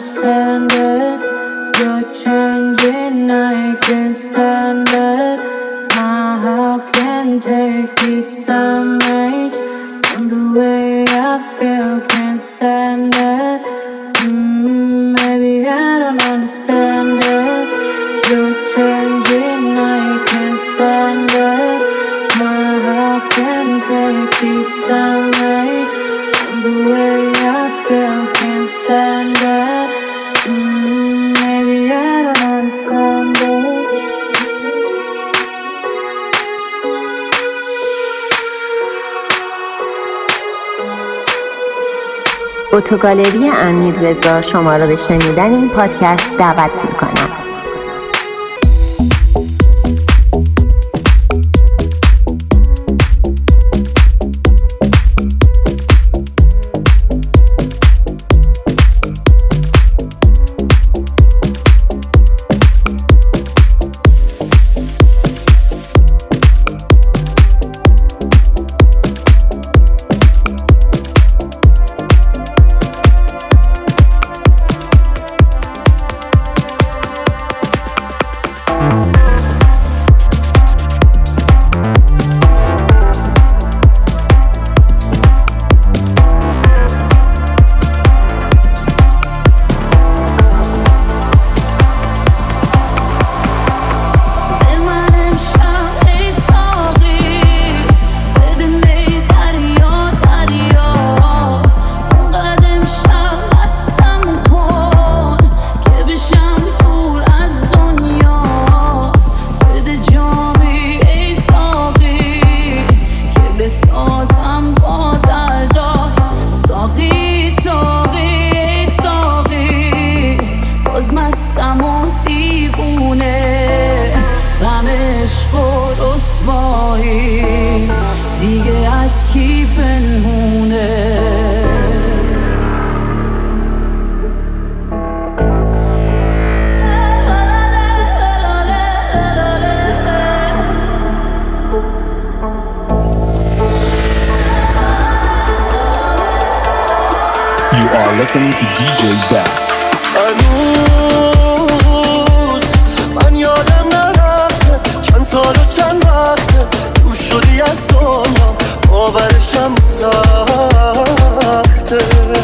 understand this. You're changing, I can't stand it. My heart can't take this damage. And the way I feel, can't stand it. Maybe I don't understand this. You're changing, I can't stand it. My heart can't take this damage. And the way I feel, can't stand it. Maybe I don't understand it. اتوگالری امیررضا شما را به شنیدن این پادکست دعوت می‌کند. Listening to DJ Back. هنوز من یادم نرفته چند سال و چند وقته دور شدی از دنیا باورشم سخته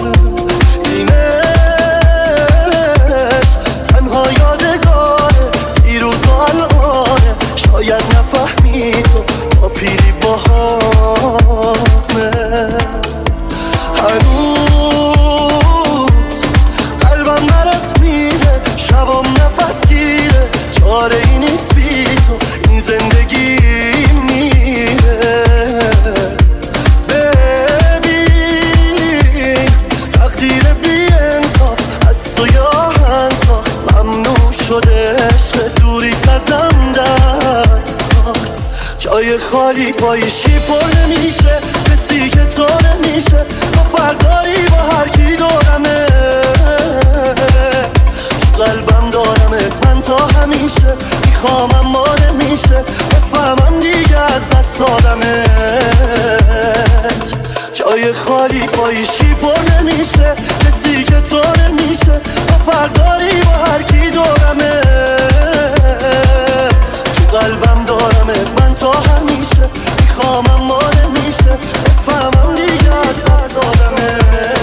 اینش تنها یادگاره دیروز و الانه شاید نفهمی تو تا پیری باهامه هنوز شبام نفس گیره چاره ای نیست بی تو این زندگی میره ببین تقدیر بی انصاف از تو یا هنساخ ممنوع شده عشق دوریت ازم درد ساخت جای خالی پایشی پر نمیشه کسی که تو نمیشه تو فردایی با هر کی دورمه قلبم دارمت من تا همیشه میخوامم ما نمیشه بفهمم دیگه از دست دادمت جای خالی پایشی پر نمیشه کسی که تو نمیشه تو فرق داری با هر کی دورمه تو قلبم دارمت من تا همیشه میخوامم ما نمیشه بفهمم دیگه از دست دادمت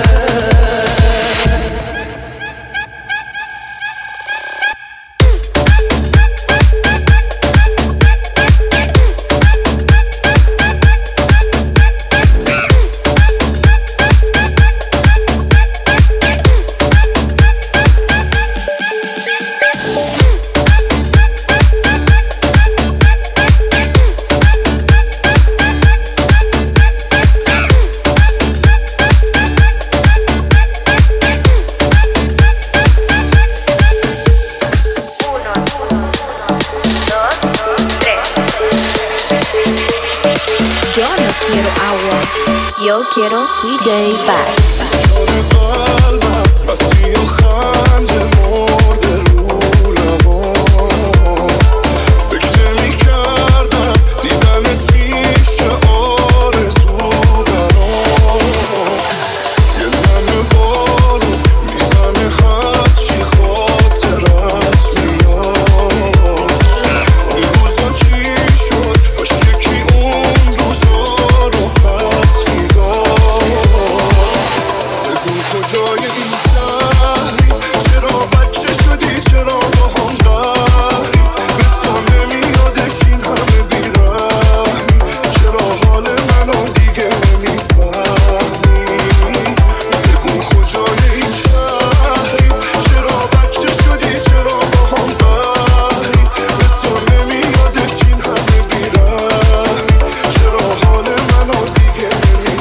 Yo quiero DJ Back. یه دم بالو میزنه خط کجای این شهری؟ چرا بچه شدی؟ چرا با هم قهری؟ به تو نمیادش این همه بیرحمی؟ چرا حال منو دیگه نمیفهمی؟ بگو کجای این شهری؟ چرا بچه شدی؟ چرا با هم قهری؟ به تو نمیادش این همه بیرحمی؟ چرا حال منو دیگه نمیفهمی؟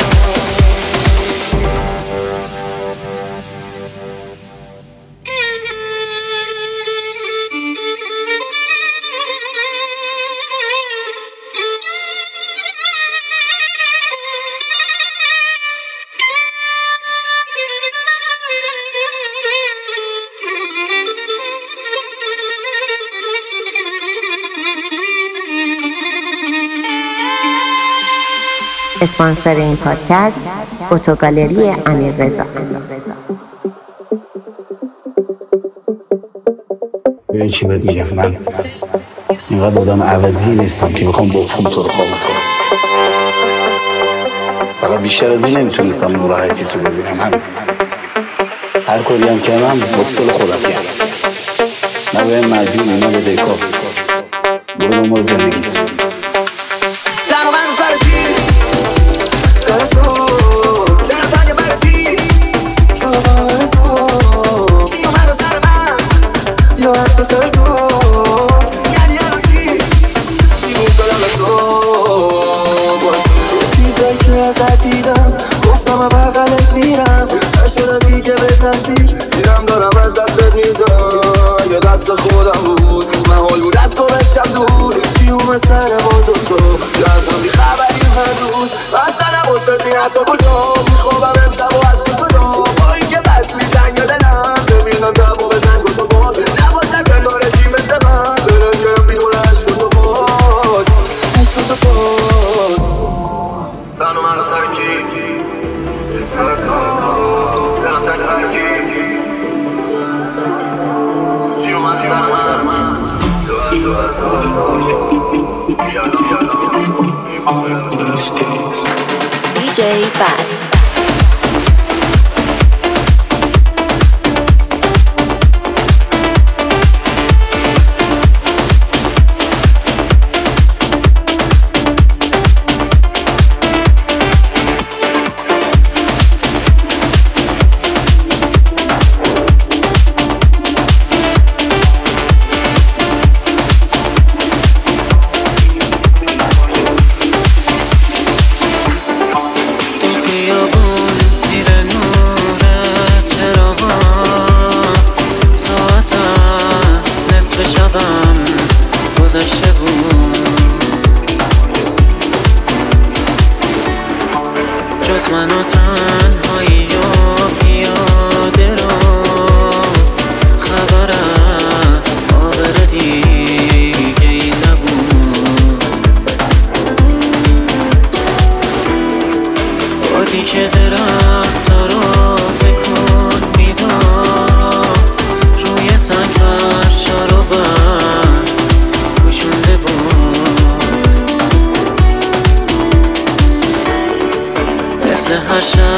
اسپانسر این پادکست اتوگالری امیررضا. ببین چی بهت میگم، من اینقدر آدم عوضی نیستم که بخوام با پول تو رو خوابت کنم. فقط بیشتر از این نمیتونستم نوراحتی تو ببینم. همین هر کاری هم کردم با سل خودم کردم، نه به مدیونی نه به دیکار. برو دنبال زندگیت. گفتم بغلت میرم، نشدم دیگه به تصدیق میرم، دارم از دستت میدم. یا دست خودم بود، من حال بود از تو بشم دور. کی اومد سر ما دوتو، یا از هم بی خبری هر روز. اصلا نباست می حتی کجا میخوابم امشب و از تو کجا. با این که بسوری تنگ دلم ببینم دبا بزن گفتو باز. نباشم کنارتی مثل من، دلت گرم بیدون عشق تو باز. عشق تو باز دانو من رو سر کی سر کار دلم تک برکی چی اومد سر من DJ Bad. هر شب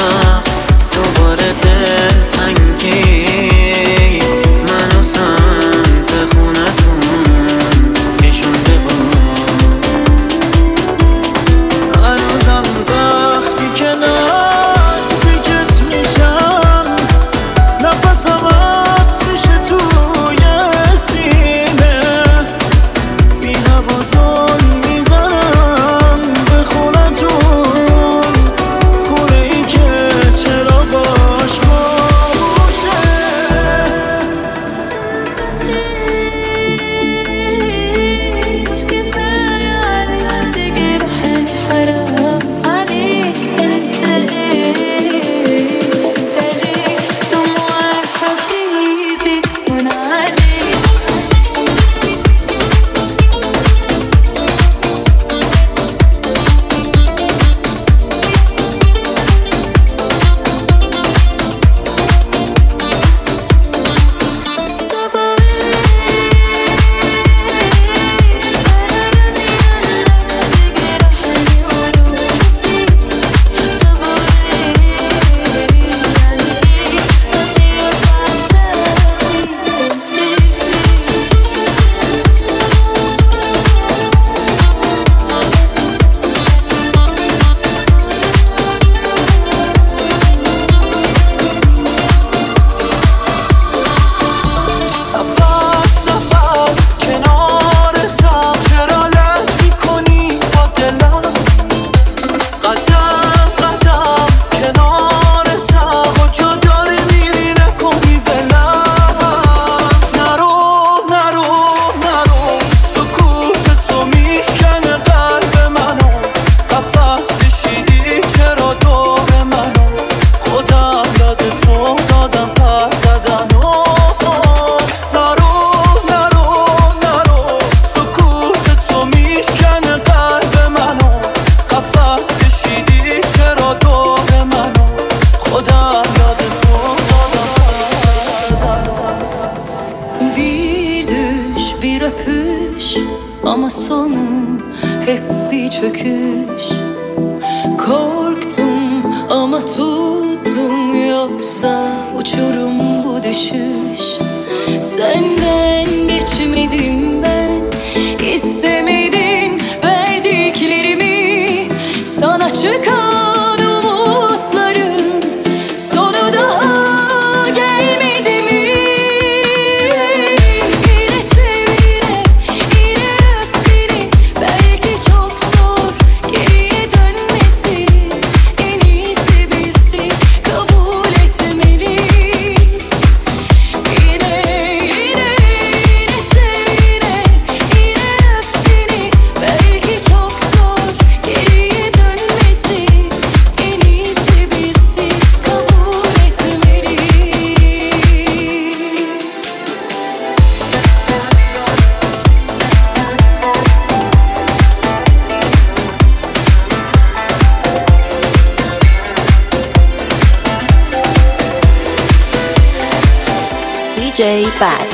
uçurum bu düşüş. Senden geçmedim ben, istemedin verdiklerimi. Sana çıkan umutların sonu daha gelmedi mi? Yine sev yine, yine öp beni. Belki çok zor geriye dönmesi. En iyisi bizdi, kabul etmeli. Yine sev yine, yine öp beni. Belki çok zor geriye dönmesi. En iyisi bizdi, kabul etmeli. DJ Bad.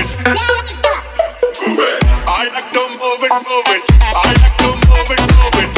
I like to move it, move it. I like to move it, move it.